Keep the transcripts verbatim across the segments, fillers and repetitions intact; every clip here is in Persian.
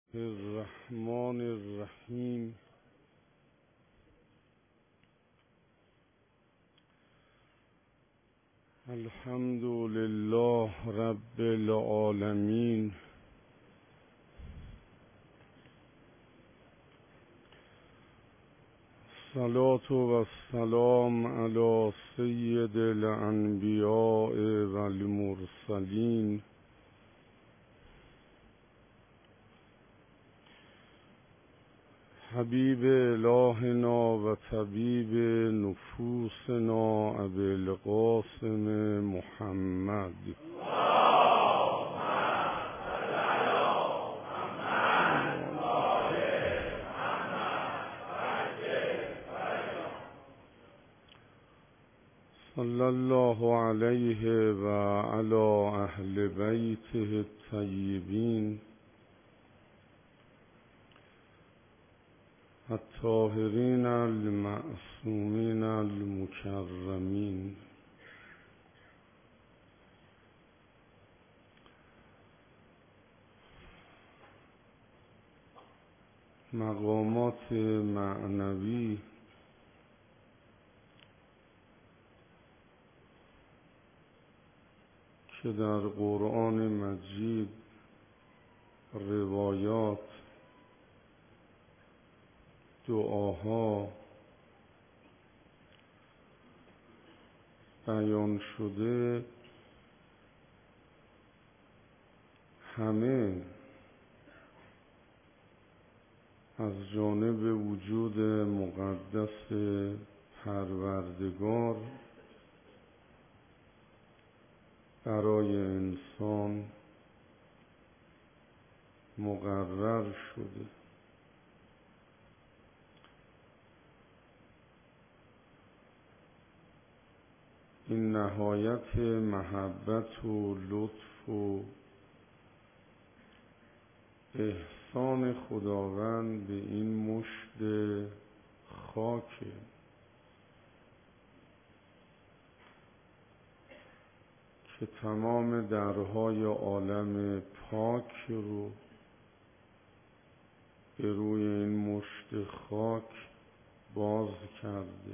الرحمن الرحیم. الحمد لله رب العالمین. الصلاة و السلام علی سید الانبیاء و المرسلین حبیب الهنا و طبیب نفوسنا ابی القاسم محمد. صلی الله علیه و علی اهل بیته الطیبین الطاهرین المعصومین المکرمین. مقامات معنوی که در قرآن مجید، روایات، دعاها بیان شده، همه از جانب وجود مقدس پروردگار برای انسان مقرر شده. این نهایت محبت و لطف و احسان خداوند به این مشت خاکه که تمام درهای عالم پاک رو به روی این مشت خاک باز کرده.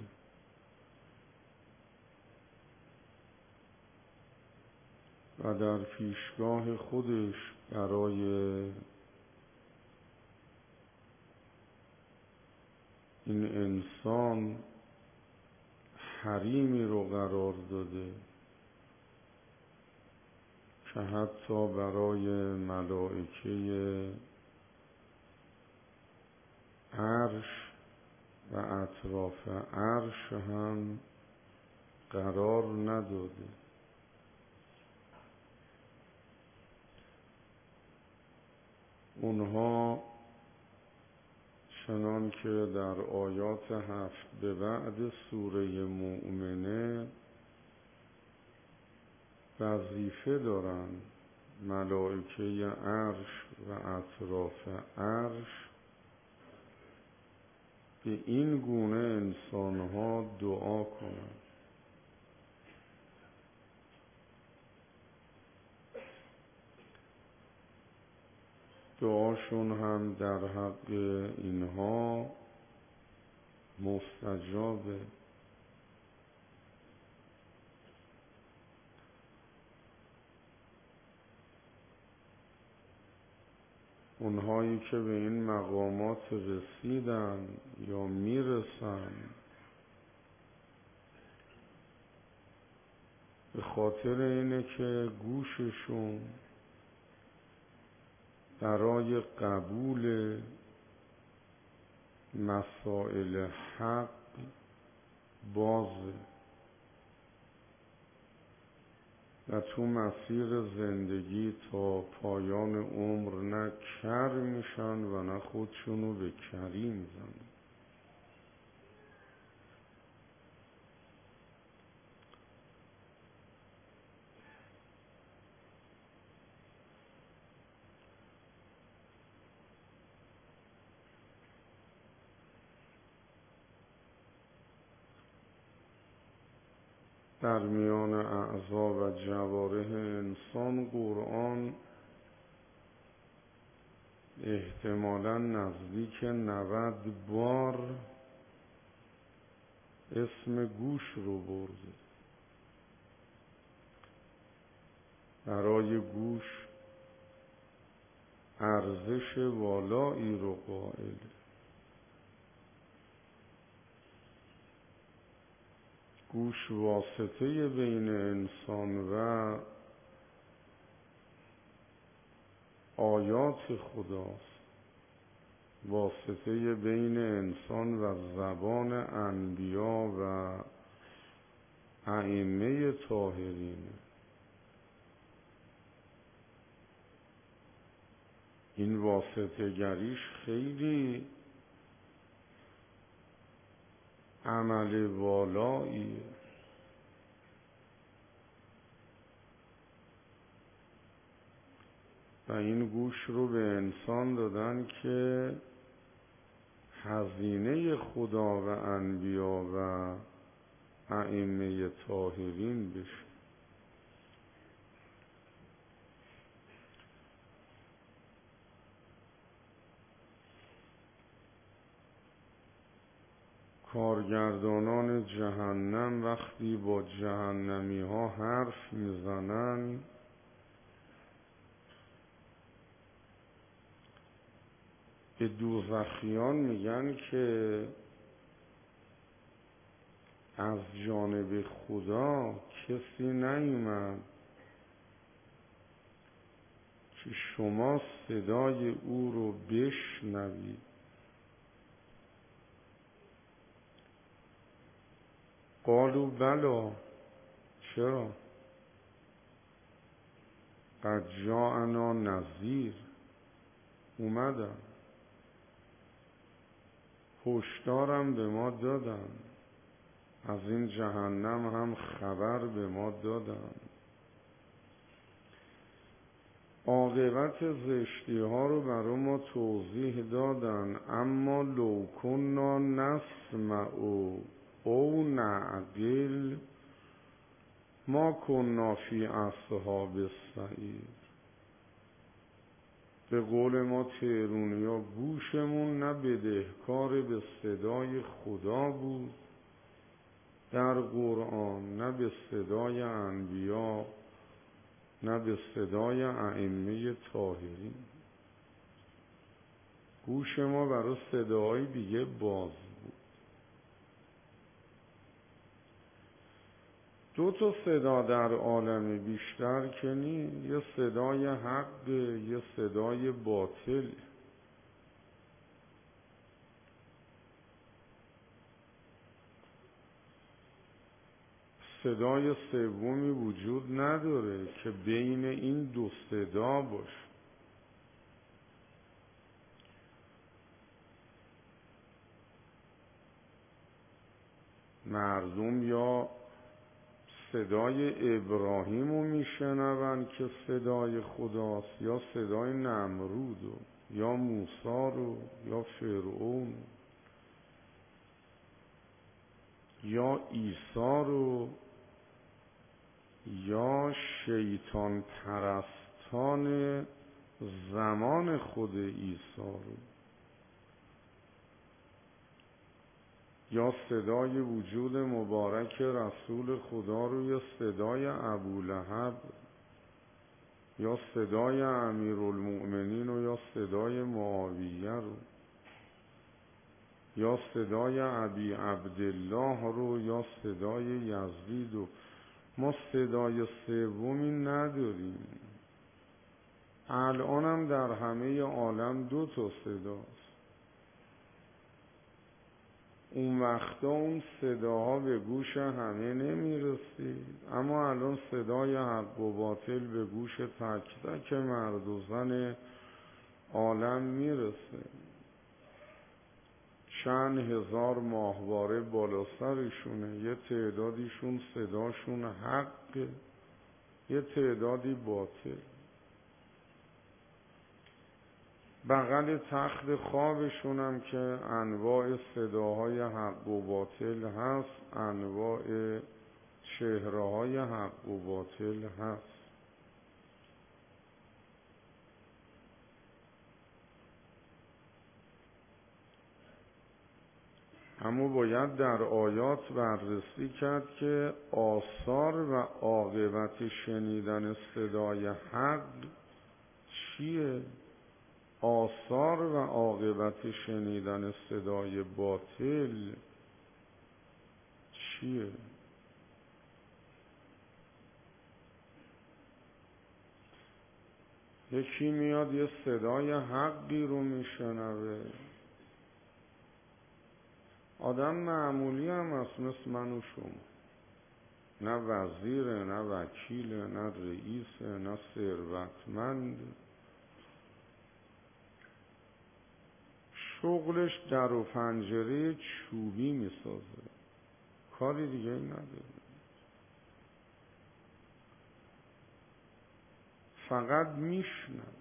و در پیشگاه خودش برای این انسان حریمی رو قرار داده که حتی برای ملائکه عرش و اطراف عرش هم قرار نداده. اونها چنان که در آیات هفت به بعد سوره مؤمنه وظیفه دارن، ملائکه عرش و اطراف عرش به این گونه انسانها دعا کنند. دعاشون هم در حق اینها مستجابه. اونهایی که به این مقامات رسیدن یا میرسن به خاطر اینه که گوششون برای قبول مسائل حق بازه و تو مسیر زندگی تا پایان عمر نه کر میشن و نه خودشونو به کری میزنن. در میان اعضا و جوارح انسان قرآن احتمالاً نزدیک نود بار اسم گوش رو برده. برای گوش ارزش والایی رو قائل. گوش واسطه بین انسان و آیات خداست، واسطه بین انسان و زبان انبیا و ائمه طاهرین. این واسطه گریش خیلی عمل والاییه. و این گوش رو به انسان دادن که هزینه خدا و انبیا و ائمه طاهرین بشه. کارگردانان جهنم وقتی با جهنمی ها حرف میزنن به دوزخیان میگن که از جانب خدا کسی نیومد که شما صدای او رو بشنوید. قالوا بلا، چرا؟ قد جاءنا نذیر، اومدن هشدارم به ما دادن، از این جهنم هم خبر به ما دادن. عاقبت زشتی ها رو برای ما توضیح دادن. اما لو کنا نسمع او نعقل ما کنا فی اصحاب السعیر. به قول ما تهرونیا گوشمون نه بدهکار به صدای خدا بود در قرآن، نه به صدای انبیا، نه به صدای ائمه طاهرین. گوش ما برای صداهای دیگه باز بود. دو تا صدا در عالم بیشتر که نی، یه صدای حق، یه صدای باطل. صدای سومی وجود نداره که بین این دو صدا باشه. مردم یا صدای ابراهیم رو میشنون که صدای خداست، یا صدای نمرود رو، یا موسی رو، یا فرعون، یا عیسی رو، یا شیطان پرستان زمان خود عیسی رو، یا صدای وجود مبارک رسول خدا رو، یا صدای ابولهب، یا صدای امیرالمؤمنین و یا صدای معاویه رو، یا صدای ابی عبدالله رو، یا صدای یزید رو. ما صدای سومی نداریم. الان هم در همه عالم دو تا صداست. اون وقتا اون صداها به گوش همه نمیرسید، اما الان صدای حق و باطل به گوش تک تک مرد و زن عالم میرسه. چند هزار ماهواره بالا سرشونه، یه تعدادیشون صداشون حق، یه تعدادی باطل. بغل تخت خوابشون هم که انواع صداهای حق و باطل هست، انواع چهره‌های حق و باطل هست. اما باید در آیات بررسی کرد که آثار و عاقبت شنیدن صدای حق چیه؟ آثار و عاقبت شنیدن صدای باطل چیه؟ یکی میاد یه صدای حقی رو میشنوه، آدم معمولی هم هست مثل من و شما، نه وزیره، نه وکیله، نه رئیسه، نه ثروتمند، شغلش در و پنجره چوبی میسازه، کاری دیگه نداره، فقط میشنوه.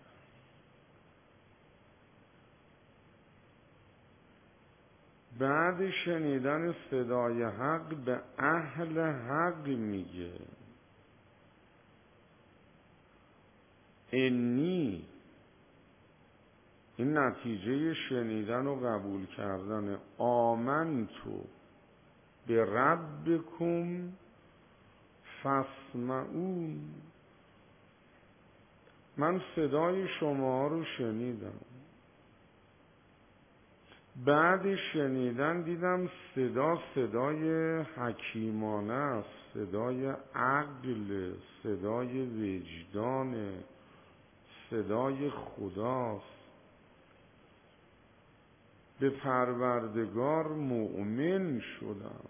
بعد شنیدن صدای حق به اهل حق میگه انی، این نتیجه شنیدن و قبول کردن، آمنتو به ربکم فاسمعون، من صدای شما رو شنیدم، بعد شنیدن دیدم صدا صدای حکیمانه است، صدای عقل، صدای وجدان، صدای خداست، به پروردگار مؤمن شدم.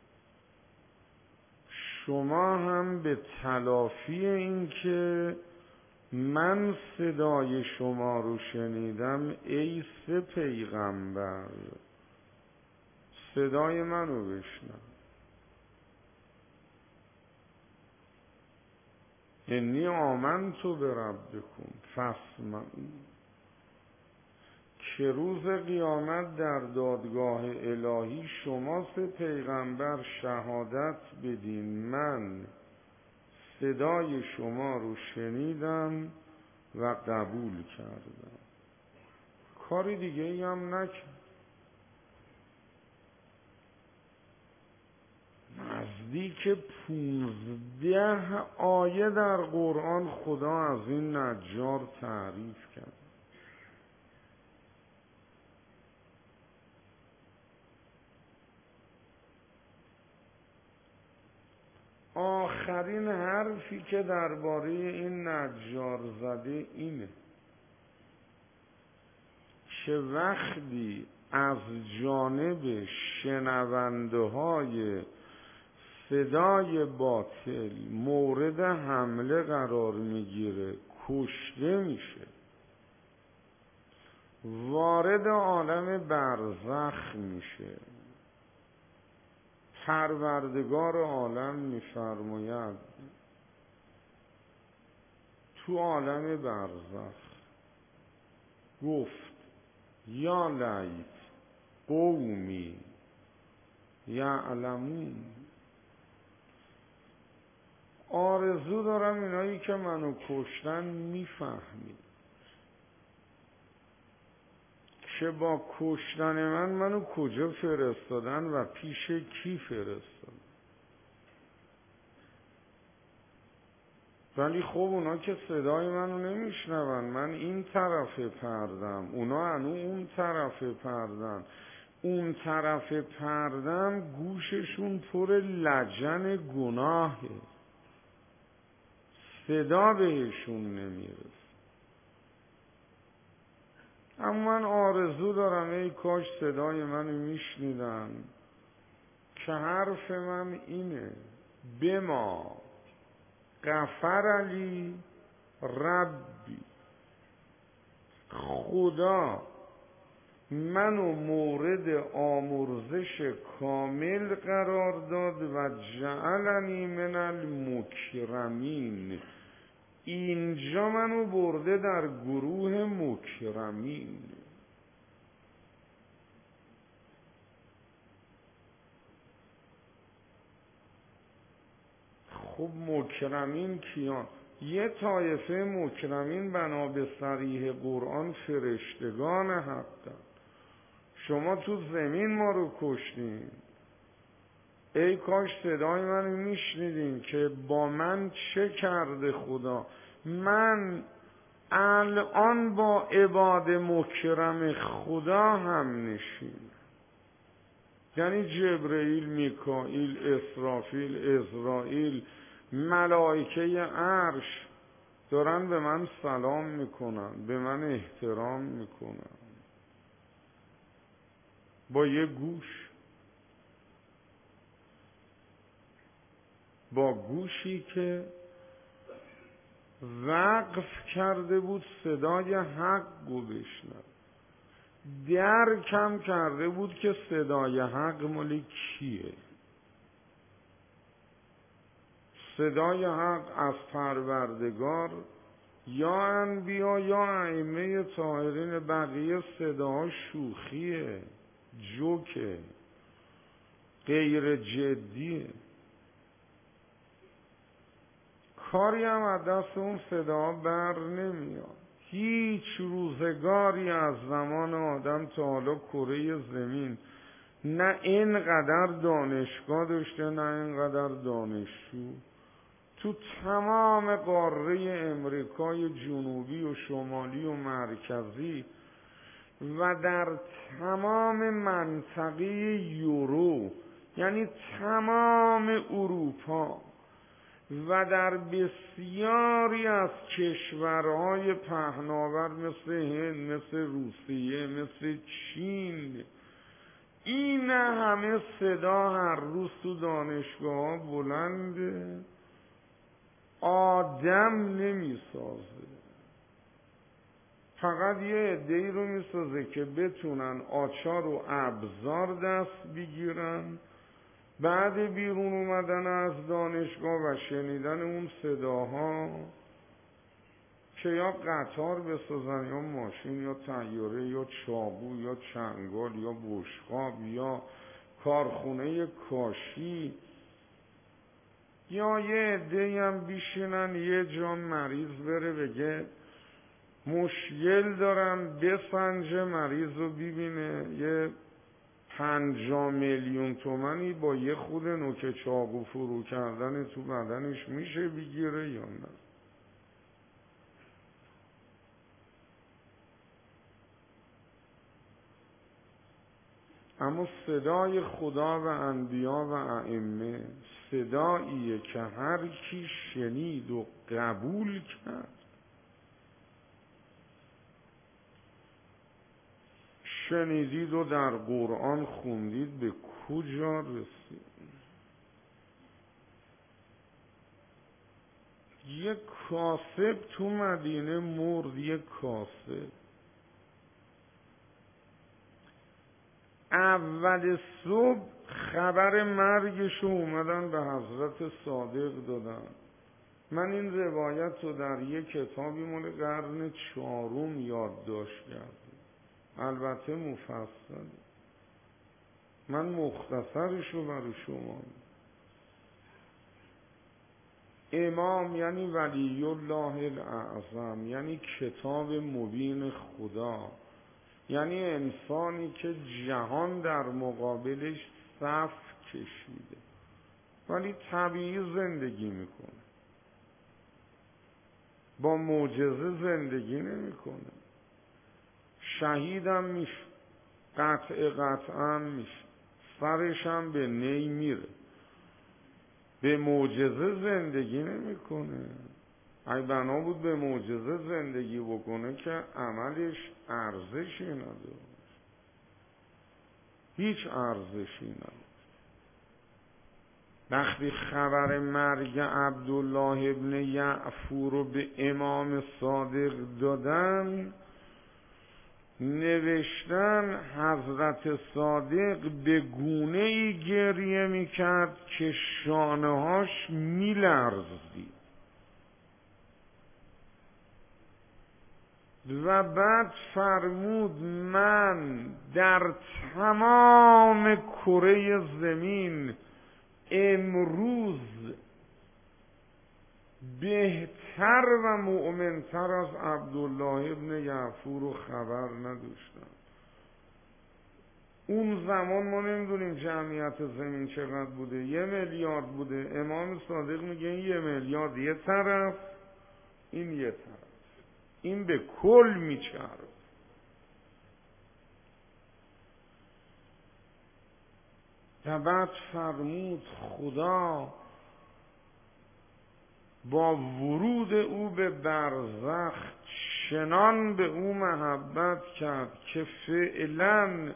شما هم به تلافی این که من صدای شما رو شنیدم ای سه پیغمبر صدای منو بشنو، انی آمنتو بربکم فاسمعون، که روز قیامت در دادگاه الهی شما سه پیغمبر شهادت بدین من صدای شما رو شنیدم و قبول کردم، کاری دیگه ای هم نکرد. نزدیک پونزده آیه در قرآن خدا از این نجار تعریف کرد. آخرین حرفی که درباره این نجار زده اینه که وقتی از جانب شنونده های صدای باطل مورد حمله قرار میگیره، کشته میشه، وارد عالم برزخ میشه، پروردگار عالم میفرماید تو عالم برزخ گفت یا لیت قومی یعلمون، آرزو دارم اینایی که منو کشتن میفهمید که با کشتن من منو کجا فرستادن و پیش کی فرستادن. ولی خب اونا که صدای منو نمیشنون، من این طرف پردم، اونا انو اون طرف پردن، اون طرف پردم گوششون پر لجن گناهه، صدا بهشون نمیرسه. اما من آرزو دارم ای کاش صدای منو میشنیدن که حرف من اینه بما غفر لی ربی، خدا منو مورد آمرزش کامل قرار داد و جعلنی من المکرمین، اینجا منو برده در گروه مکرمین. خب مکرمین کیان؟ یه طایفه مکرمین بنا به صریح قرآن فرشتگان حقن، شما تو زمین ما رو کشتین. ای کاش صدای منو میشنیدین که با من چه کرده خدا. من الان با عباد مکرم خدا هم نشین، یعنی جبرئیل، میکائیل، اسرافیل، عزرائیل، ملائکه عرش دارن به من سلام میکنن، به من احترام میکنن با یه گوش، با گوشی که وقف کرده بود صدای حق رو بشنوه، درکم کرده بود که صدای حق مال کیه. صدای حق از پروردگار یا انبیا یا ائمه طاهرین، بقیه صداها شوخیه، جوکه، غیر جدیه. کاری هم از دست اون صدا بر نمیاد. هیچ روزگاری از زمان آدم تا حالا کره زمین نه اینقدر دانشگاه داشته نه اینقدر دانشجو. تو تمام قاره امریکای جنوبی و شمالی و مرکزی و در تمام منطقه یورو، یعنی تمام اروپا و در بسیاری از کشورهای پهناور مثل هند، مثل روسیه، مثل چین، این همه صدا هر روز تو دانشگاه بلنده. آدم نمی سازه، فقط یه عده‌ای رو می سازه که بتونن آچار و ابزار دست بگیرن بعد بیرون اومدن از دانشگاه و شنیدن اون صداها که یا قطار بسازن یا ماشین یا طیاره یا چاقو یا چنگال یا بشقاب یا کارخونه کاشی، یا یه عده‌ای هم بیشینن یه جا مریض بره بگه مشکل دارم، بسنجه مریض رو ببینه یه پنجاه میلیون تومنی با یه خود نوک چاقو فرو کردن تو بدنش میشه بگیره یا نه. اما صدای خدا و انبیا و ائمه صداییه که هر کی شنید و قبول کرد. شنیدید و در قرآن خوندید به کجا رسید؟ یک کاسب تو مدینه مرد، یک کاسب اول صبح خبر مرگش اومدن به حضرت صادق دادن. من این روایت رو در یک کتابی مال قرن چهارم یادداشت کردم، البته مفصل، من مختصرش رو برای شما. امام یعنی ولی الله الاعظم، یعنی کتاب مبین خدا، یعنی انسانی که جهان در مقابلش صف کشیده ولی طبیعی زندگی میکنه، با معجزه زندگی نمیکنه. شهیدم میشه، قطع قطعا میشه، سرش هم به نی میره، به معجزه زندگی نمیکنه. اگه بنا بود به معجزه زندگی بکنه که عملش ارزشی نداره، هیچ ارزشی نداره. وقتی خبر مرگ عبدالله ابن یعفور رو به امام صادق دادن، نوشتن حضرت صادق به گونه‌ای گریه میکرد که شانه‌هاش میلرزید و بعد فرمود من در تمام کره زمین امروز بهتر و مؤمنتر از عبدالله ابن یعفور رو خبر نداشتم. اون زمان ما نمیدونیم جمعیت زمین چقدر بوده، یه میلیارد بوده. امام صادق میگه یه میلیارد یه طرف، این یه طرف، این به کل میچرد. و بعد فرمود خدا با ورود او به برزخ چنان به او محبت کرد که فعلا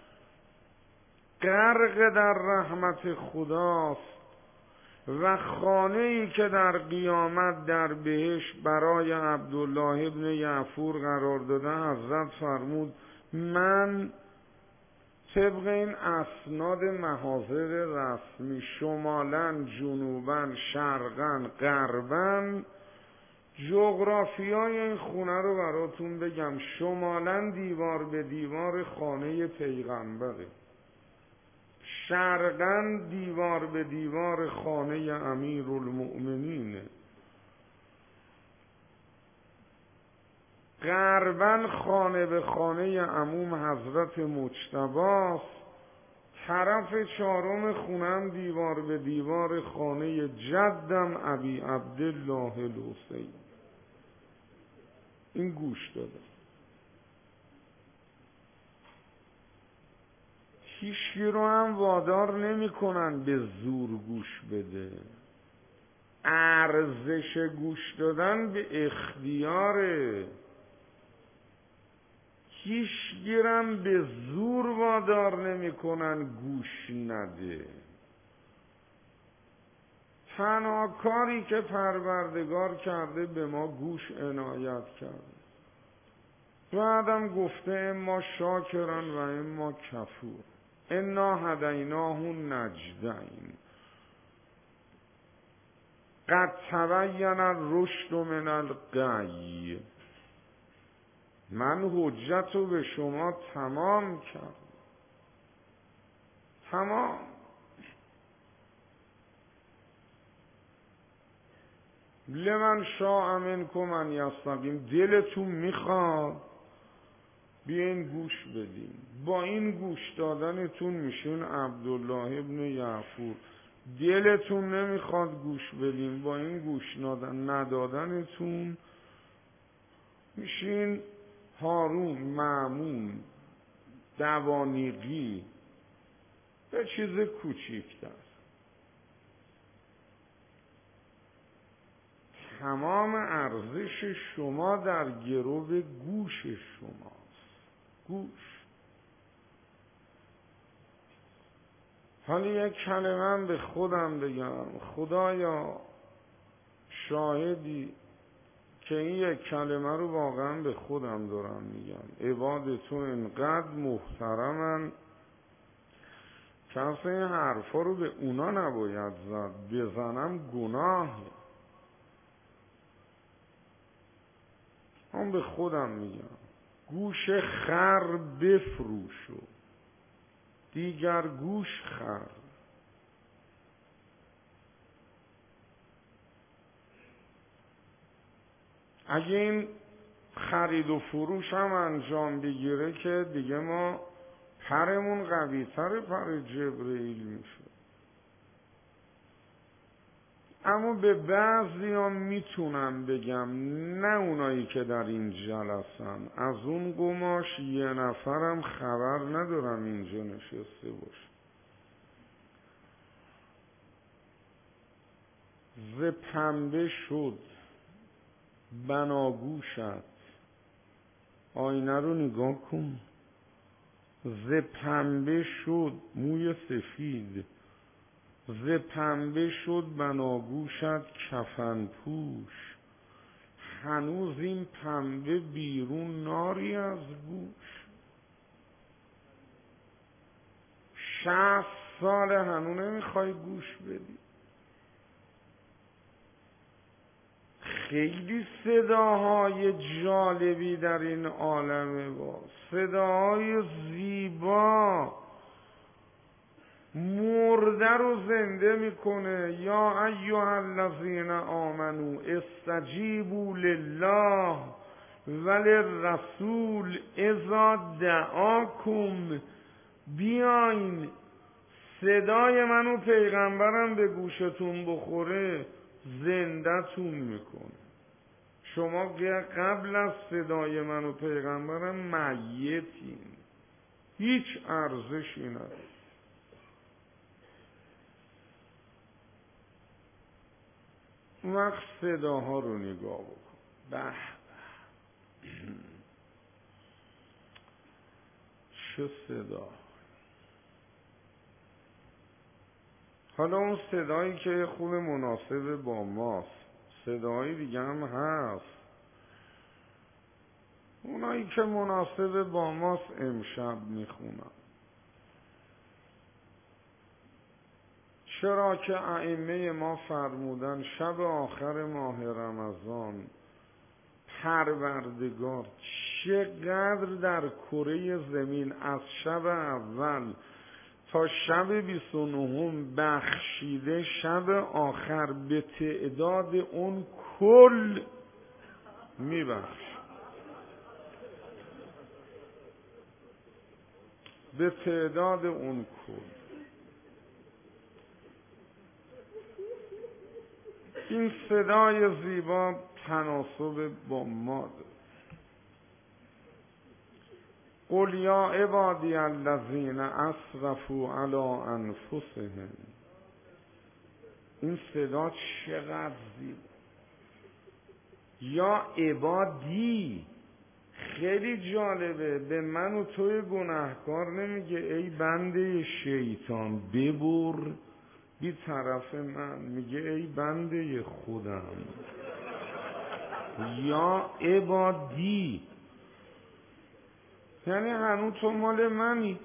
غرق در رحمت خداست و خانه‌ای که در قیامت در بهشت برای عبدالله ابن یعفور قرار داده، حضرت فرمود من طبق این اسناد محاضر رسمی شمالاً، جنوباً، شرقاً، غرباً جغرافیای این خونه رو براتون بگم. شمالاً دیوار به دیوار خانه پیغمبره، شرقاً دیوار به دیوار خانه امیرالمؤمنینه، غرباً خانه به خانه عموم حضرت مجتباست، طرف چهارم خونم دیوار به دیوار خانه جدم ابی عبدالله الحسین. این گوش داده. هیچی رو هم وادار نمی کنن به زور گوش بده. ارزش گوش دادن به اختیاره. هیچ گیرم به زور وادار نمی کنن گوش نده. تنها کاری که پروردگار کرده به ما گوش عنایت کرده. بعدم گفته اما شاکرن و اما کفور، انا هدیناه النجدین قد تبین الرشد من الغی. من حجت رو به شما تمام کردم، تمام. لمن شاء منکم ان یستقیم. دلتون میخواد بیاین گوش بدین، با این گوش دادنتون میشین عبدالله ابن یعفور. دلتون نمیخواد گوش بدین، با این گوش ندادنتون میشین هارون، مامون، دوانیقی، به چیز کوچیکتر. تمام ارزش شما در گرو گوش شماست. گوش. حالا یک کلمه به خودم بگم. خدایا شاهدی که این یک کلمه رو واقعا به خودم دارم میگم. عباد تو اینقدر محترمن که اصلا این حرفا رو به اونا نباید زد. بزنم گناهه. من به خودم میگم گوش خر بفروشو، دیگر گوش خر. اگه این خرید و فروش هم انجام بگیره که دیگه ما پرمون قوی تر پر جبرئیل میشه. اما به بعضی ها میتونم بگم، نه اونایی که در این جلسن، از اون قماش یه نفرم خبر ندارم اینجا نشسته باشه. ز پنبه شد بناگوشت. آینه رو نگاه کن. ز پنبه شد موی سفید، ز پنبه شد بناگوشت کفن پوش. هنوز این پنبه بیرون ناری از گوش. شصت سال هنوز نمیخوای گوش بدی. خیلی صداهای جالبی در این عالمه، با صداهای زیبا مرده رو زنده میکنه. یا ایها الذین آمنو استجیبوا لله وللرسول اذا دعاکم بیاین صدای منو پیغمبرم به گوشتون بخوره زنده‌تون میکنه. شما قبل از صدای منو پیغمبرم میتین، هیچ ارزشی نداره. اون وقت صداها رو نگاه بکن. به به چه صدا. حالا اون صدایی که خوب مناسب با ماست، صدایی دیگه هم هست. اونایی که مناسب با ماست امشب میخونم. چرا که ائمه ما فرمودن شب آخر ماه رمضان پروردگار چقدر در کره زمین از شب اول تا شب بیست و نهم بخشیده، شب آخر به تعداد اون کل میبخش، به تعداد اون کل. این صدای زیبا تناسب با ما داره. قل یا عبادی الذین اسرفوا علی انفسهم. این صدا چقدر زیبا. یا عبادی خیلی جالبه، به من و توی گناهکار نمیگه ای بنده شیطان ببر بی طرف من، میگه ای بنده خودم. یا عبادی یعنی هنو تو مال منی،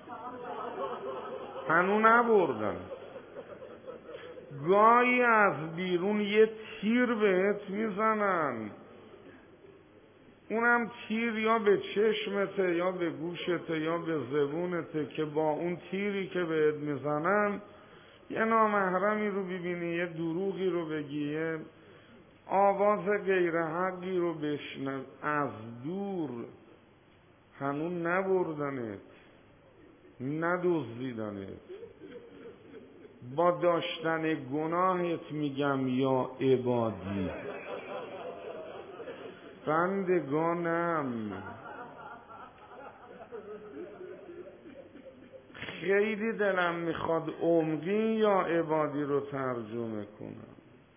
هنو نبردن. گاهی از بیرون یه تیر بهت میزنن، اونم تیر یا به چشمته یا به گوشته یا به زبونته که با اون تیری که بهت میزنن یه نامحرمی رو ببینی، یه دروغی رو بگی، یه آواز غیر حقی رو بشنو از دور. هنون نبردنت، ندزدیدنت. با داشتن گناهت میگم یا عبادی، بندگانم. خیلی دلم میخواد عمقی یا عبادی رو ترجمه کنم،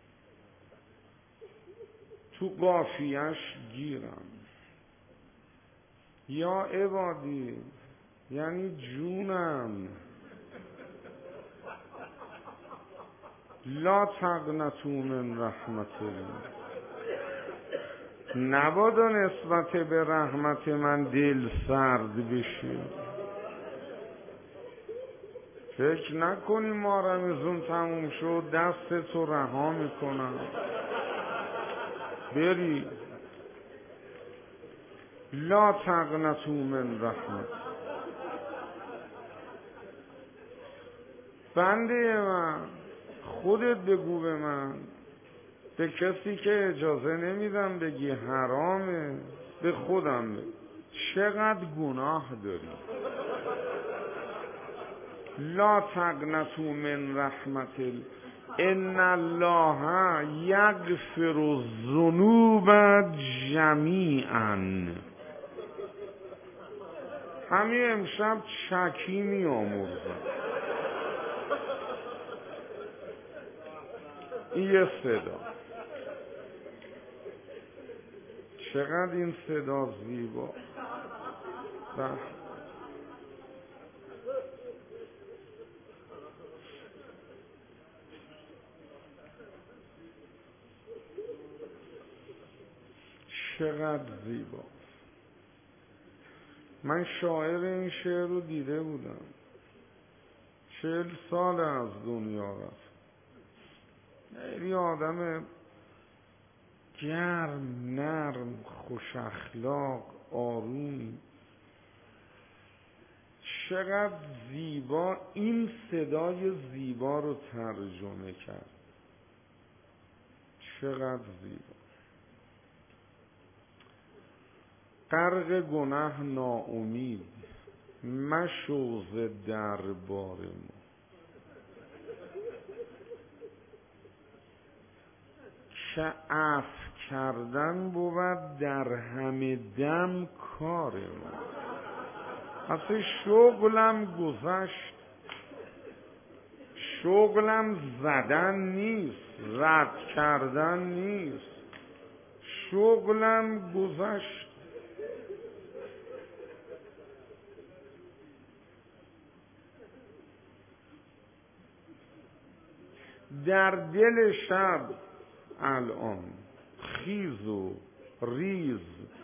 تو قافیه‌اش گیرم. یا عبادی یعنی جونم. لا تقنطوا من رحمت الله. نبادا نسبت به رحمت من دل سرد بشی. فکر نکنی ما رمضان تموم شد دست تو رها میکنم بری. لا تقنطوا من رحمت. بنده من خودت بگو به من، به کسی که اجازه نمیدم بگی حرامه، به خودم بگو چقدر گناه داری. لا تقنطوا من رحمت الله ان الله یغفر الذنوب جمیعا. همین امشب چکی می آمرزم. این یه صدا. چقدر این صدا زیبا. بله. چقدر زیبا. من شاعر این شعر رو دیده بودم، چهل سال از دنیا رفت. خیلی آدم گرم، نرم، خوش اخلاق، آروم. چقدر زیبا این صدای زیبا رو ترجمه کرد. چقدر زیبا. غرق گناه ناامید، مشوز دربار ما. که عفو کردن بود در همه دم کار ما. اصلا شغلم گذشت، شغلم زدن نیست، رد کردن نیست، شغلم گذشت. در دل شب الان خیز و ریز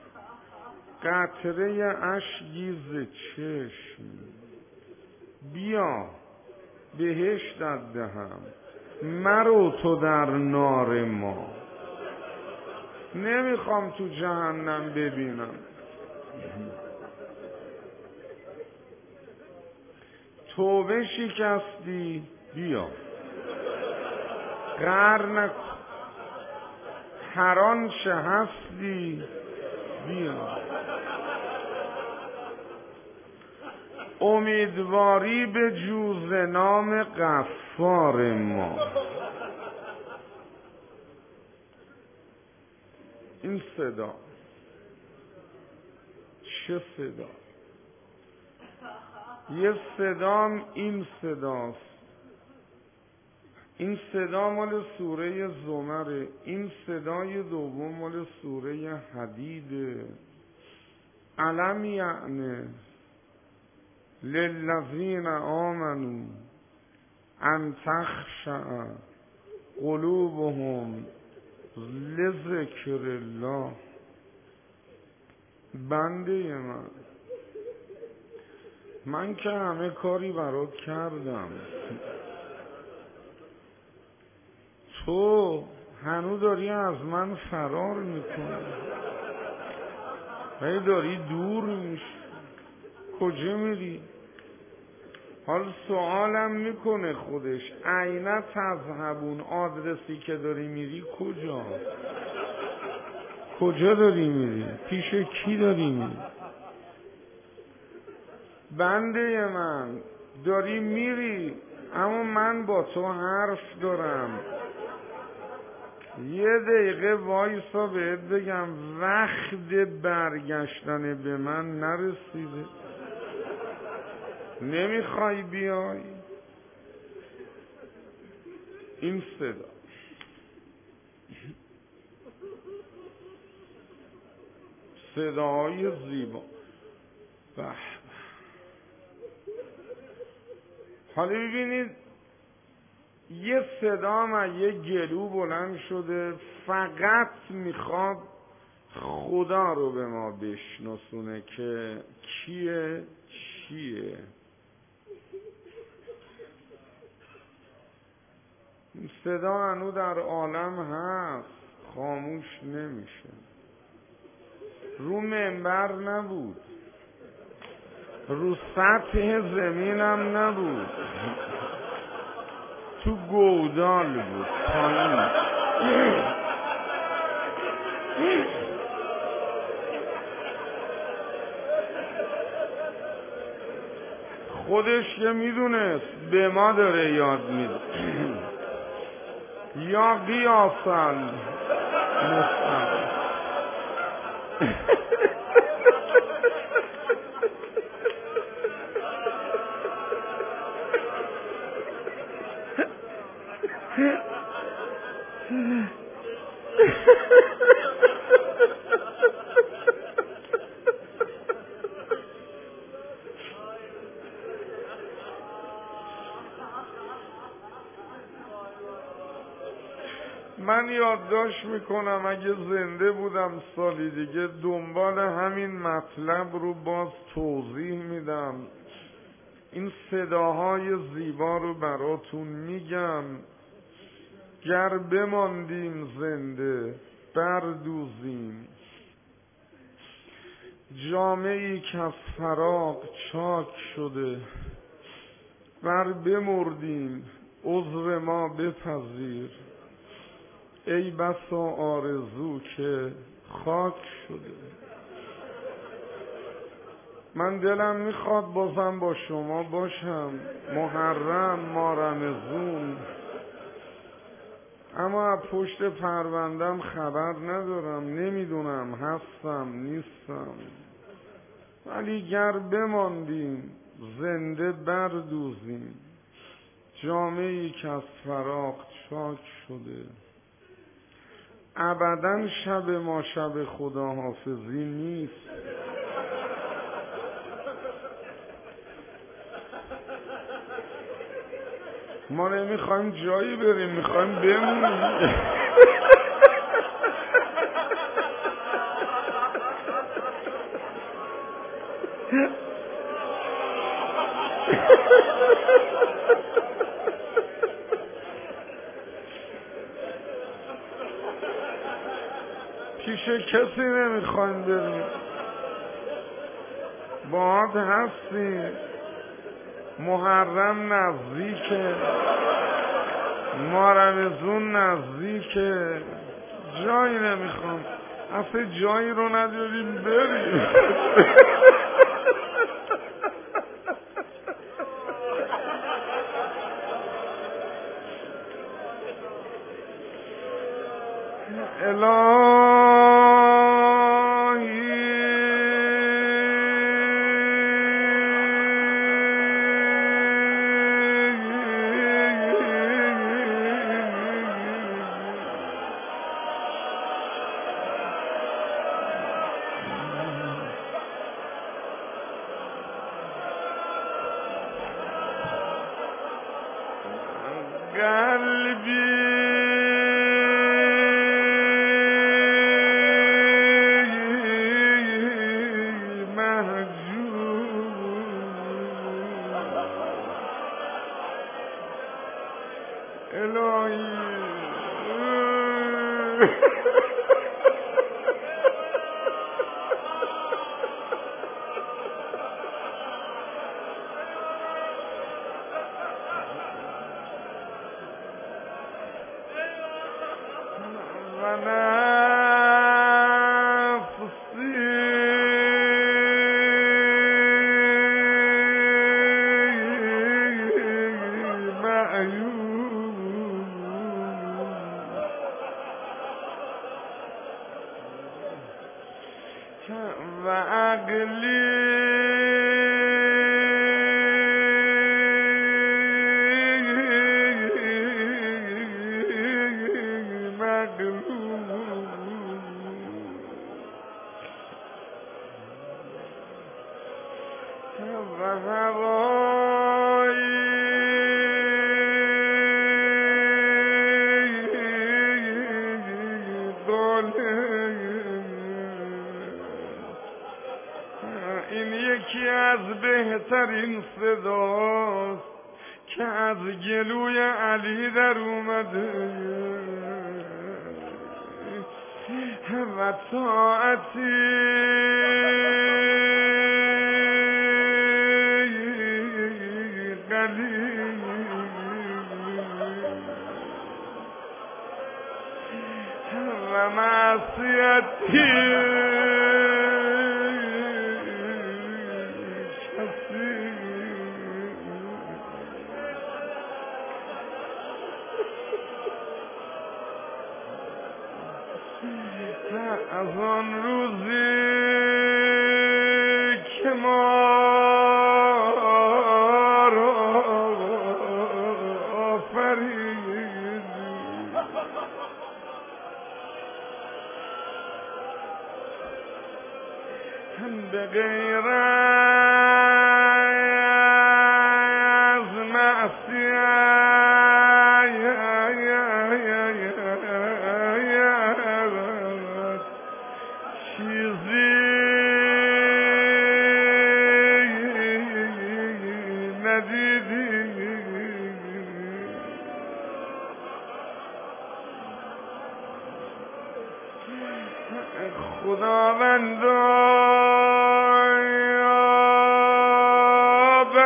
قطره اشکی ز چشم، بیا بهشتت دهم مرو تو در نار ما. نمیخوام تو جهنم ببینم. توبه شکستی بیا قهر نکن، هر آنچه هستی بیا. امیدواری به جوز نام غفار ما. این صدا چه صدا؟ یه صدام این صداست. این صدا مال سوره زمره. این صدای دوم مال سوره حدیده. علم یعنی للذین آمنوا ان تخشع قلوبهم لذکر الله. بنده من، من که همه کاری برات کردم، تو هنو داری از من فرار میکنی، هی داری دور میشی. کجا میری؟ حال سوالم میکنه خودش، عینه تذهبون، آدرسی که داری میری کجا؟ کجا داری میری؟ پیش کی داری میری؟ بنده من داری میری، اما من با تو حرف دارم. یه دقیقه وایسا بهت بگم وقت برگشتن به من نرسیده. نمیخوای بیای؟ این صدا صدای زیبا. به حالا ببینید یه صدا من یه گلو بلند شده، فقط میخواد خدا رو به ما بشناسونه که کیه چیه. این صدا هنو در عالم هست، خاموش نمیشه. رو منبر نبود، رو سطح زمینم نبود، تو گودال بود پایین. خودش که میدونست به ما داره یاد میده. یا قیاسل مستقیم. من یادداشت میکنم اگه زنده بودم سالی دیگه دنبال همین مطلب رو باز توضیح میدم. این صداهای زیبا رو براتون میگم. گر بماندیم زنده بردوزیم، جامعی که از فراق چاک شده، ور بمردیم عذر ما بپذیر، ای بسا آرزو که خاک شده. من دلم میخواد بازم با شما باشم، محرم ما رمضون، اما پشت پروندم خبر ندارم، نمیدونم هستم نیستم. ولی گر بماندیم زنده بردوزیم، جامعی که از فراق چاک شده. ابداً شب ما شب خداحافظی نیست. ما نمیخوایم جایی بریم، میخوایم بمونیم. پیش کسی نمیخوایم بریم، باهات هستیم. محرم نزدیکه، ما رمضون نزدیکه، جایی نمیخوام، اصلا جایی رو نداریم بریم. الهی قلبی و عقلی و هوایی این یکی از بهترین صداست که از گلوی علی در اومده و طاعتی قلیل و معصیتی از آن روزی که ما را آفرید به غیر از معصیت چیزی ندیدی. خداوندا به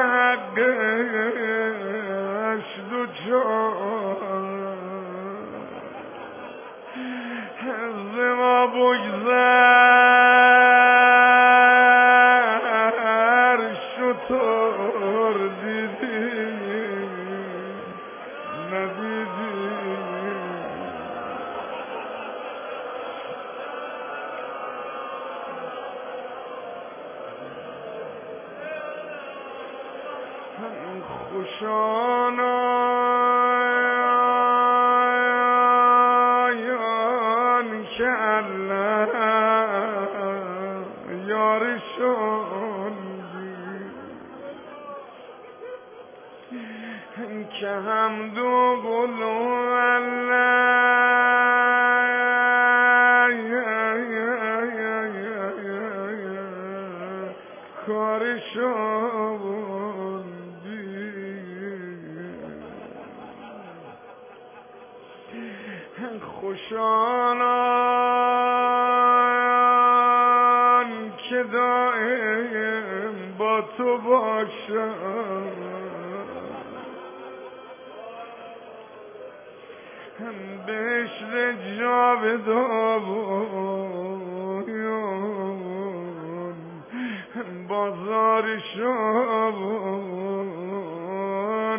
حقش دو جان از ما بگذر بار دیدی ندیدی خوشان آیان که الله یارشون که حمد و قلو الله کارشون خوشان آن که دائم با تو باشم بهشت جاودان بازار شابان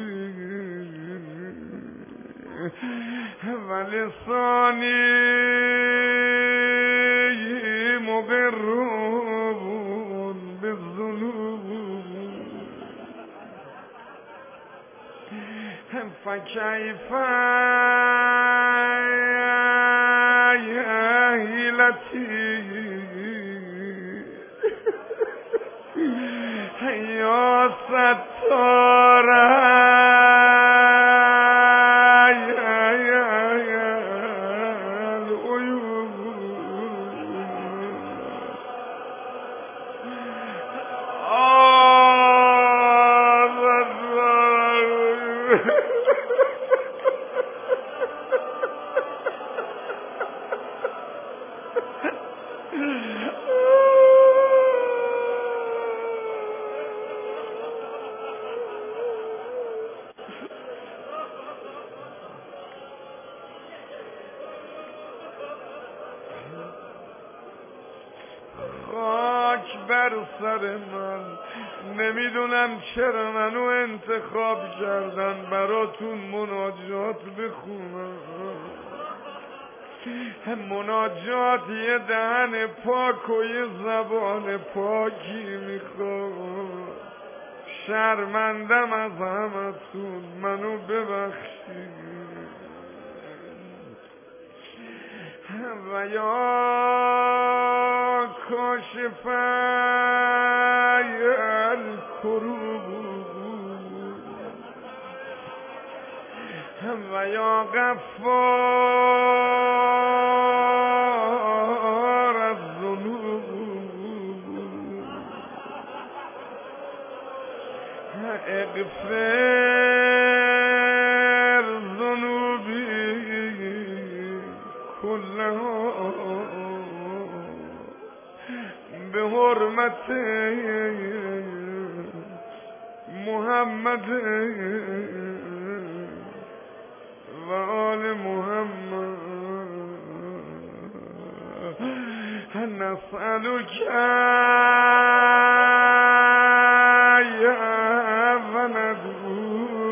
و لسانی مقرون بالذنوب فکیف حیلتی یا ستاره خاک بر سر من نمیدونم چرا منو انتخاب کردن براتون مناجات بخونم مناجات یه دهن پاک و یه زبان پاکی میخواد شرمندم از همتون منو ببخشید و یا کاشف الکروب و یا غفار الذنوب اغفر ذنوبی كلها بحرمت محمد و آل محمد نسألك و ندعو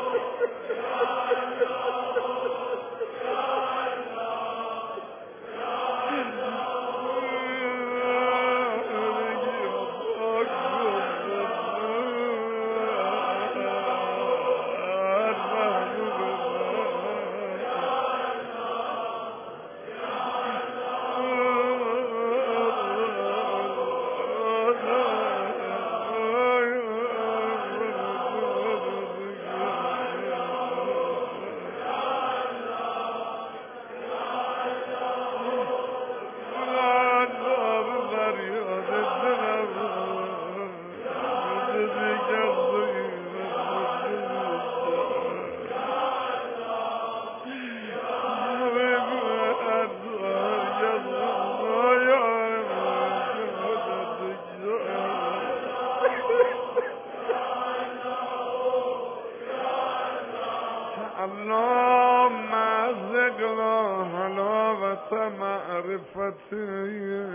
اللهم ازقنا حلاوة معرفتي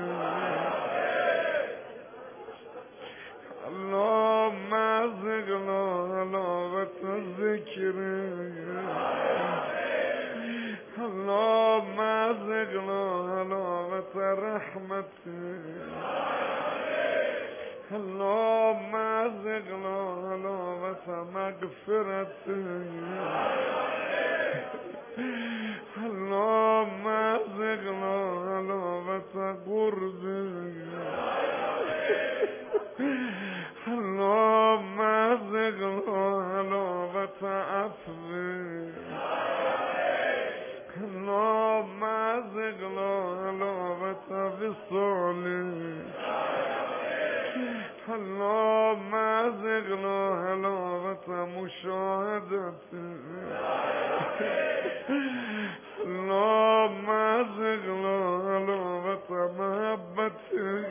اللهم ازقنا حلاوة ذكري اللهم ازقنا حلاوة رحمتي اللهم ازقنا حلاوة مغفرتي اللهم ازقنا حلاوة قربي اللهم ازقنا حلاوة عفوي اللهم ازقنا حلاوة وصالي اللهم ازقنا حلاوة مشاهدتي اللهم ازقنا حلاوة محبتي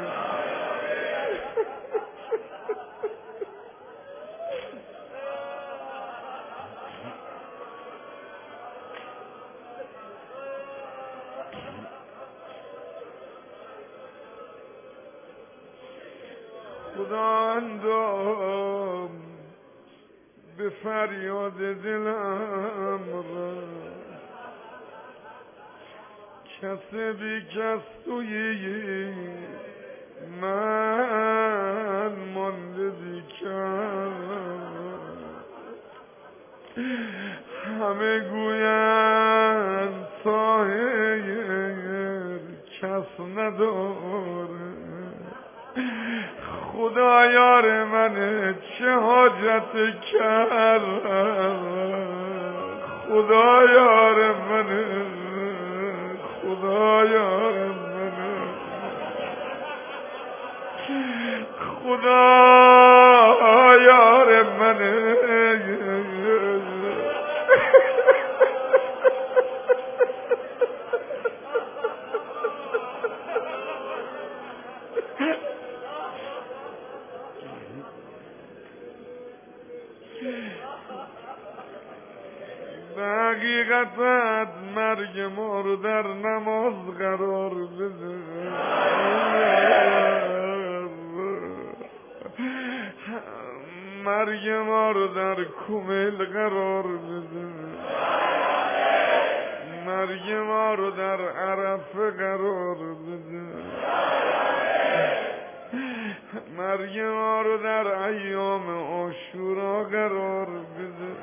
خدا اندام به فریاد دلم را کسی بی کس توی من مانده بی کس همه گویند طاهر کس نداره خدا یار منه چه حاجت کردم خدا یار منه خدا یار منه خدا یار منه حقیقتت مرگ ما رو در نماز قرار بده مرگ ما رو در کمیل قرار بده مرگ ما رو در عرفه قرار بده مرگ ما رو در ایام عاشورا قرار بده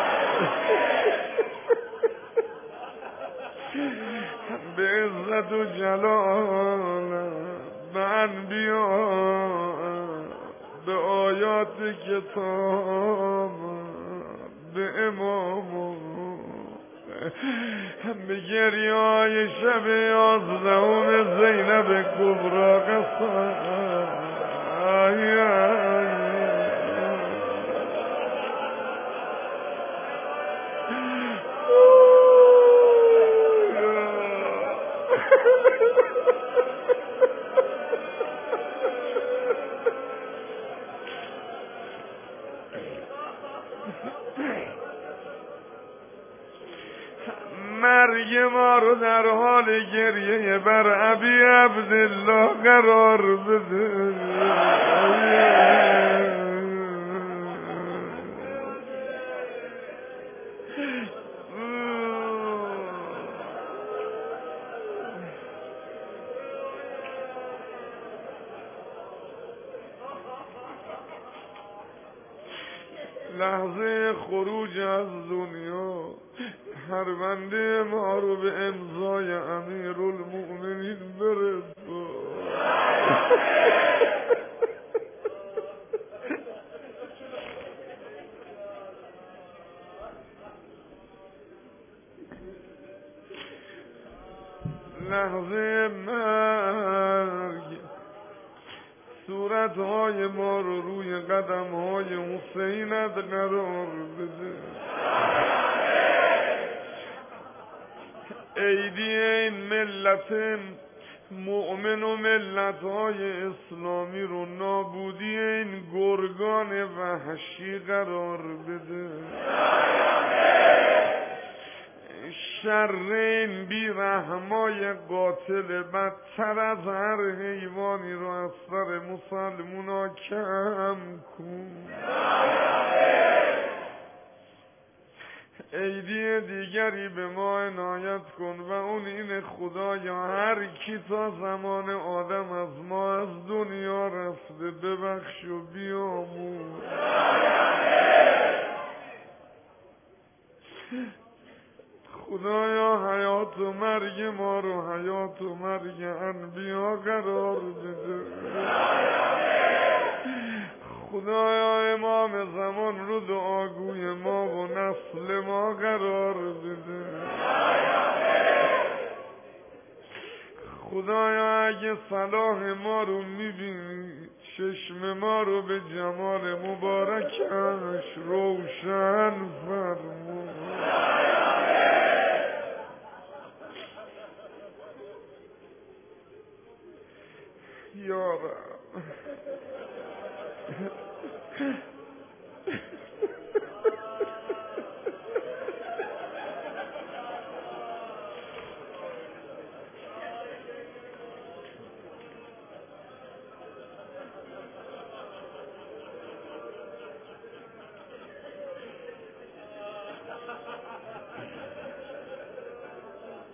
به عزت و جلال به انبیا به آیات کتاب به امام به گریه های شب یازدهم زینب کبرا قسم مرگ ما رو در حال گریه بر ابی عبدالله قرار بده لحظه خروج از دنیا پرونده ما رو به امضای امیرالمؤمنین برسون. لحظه مرگ صورتهای ما رو روی قدمهای حسینت قرار بده. عیدی این ملت مؤمن و ملتهای اسلامی رو نابودی این گرگان وحشی قرار بده. شر این بیرحمای قاتل بدتر از هر حیوانی رو از سر مسلمونا کم کن. عیدی دیگری به ما عنایت کن و اون این خدایا هر کی تا زمان آدم از ما از دنیا رفته ببخش و بیامون. خدایا حیات و مرگ ما رو حیات و مرگ انبیا قرار بده. خدایا امام زمان رو دعاگوی ما و نسل ما قرار بده. خدایا اگه صلاح ما رو میبینی چشم ما رو به جمال مبارکش روشن فرما. یا رب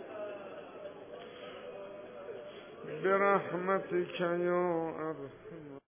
برحمتك یا ارحم